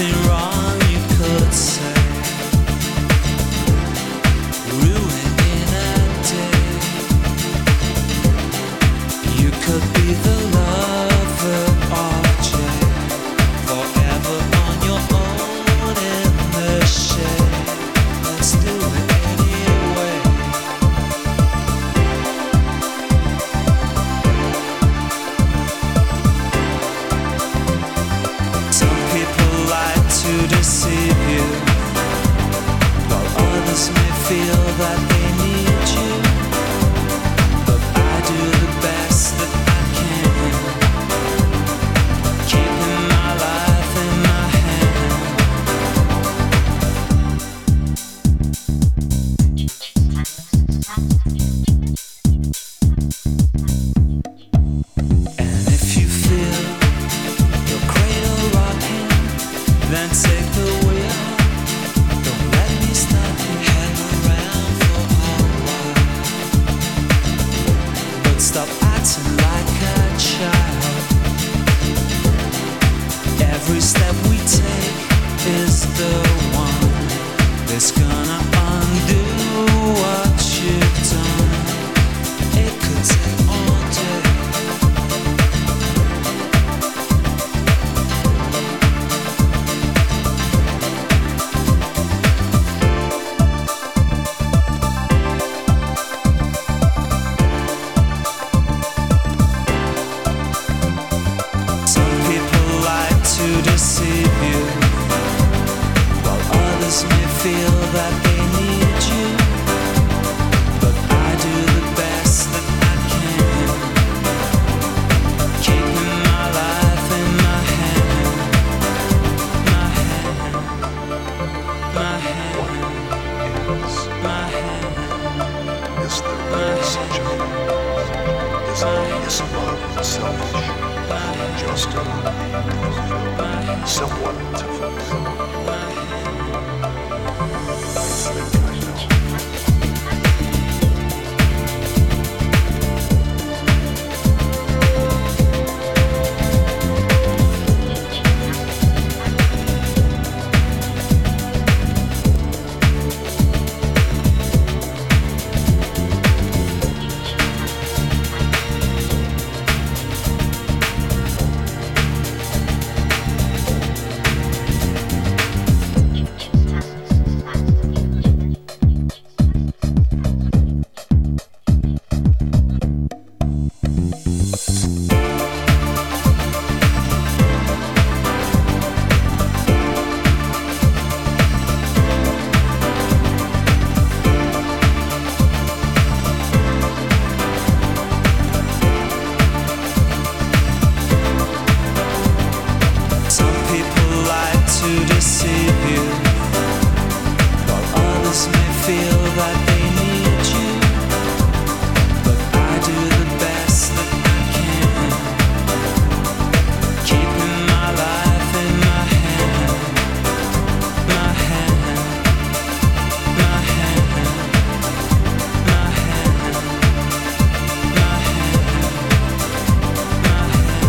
nothing wrong you could say. Ruin in a day. You could be the lover of Jay, forever on your own in the shade. Let's do it anyway. Some people like to deceive you, while others may feel that they need you. But I do the best that I can, keeping my life in my hand. And if you feel your cradle rocking, then take the wheel. Don't let me stop you. Hang around for a while, but stop acting like a child. Every step we take is the one that's gonna undo what you've done. It could take all day. Some people like to deceive you, while others may feel that they need you. But I do the best that I can, keeping my life in my hand. My hand, my hand, my hand. Is there really such a thing? Is love selfish? Just to fulfill someone to fulfill? I think I know. Some people like to deceive you, while others may feel that they need you. But I do the best that I can, keeping my life in my hand. My hand, my hand, my hand, my hand, my hand.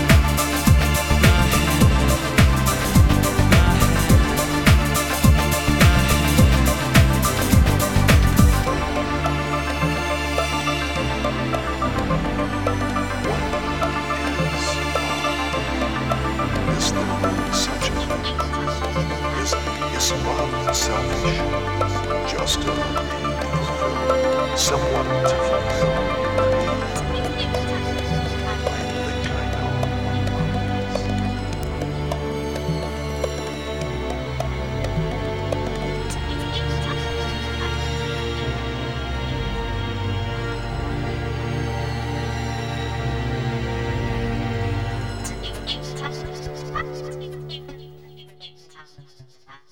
Is there really such a thing? Is love selfish? Just to fulfill someone to fulfill? I think I know. Thank you.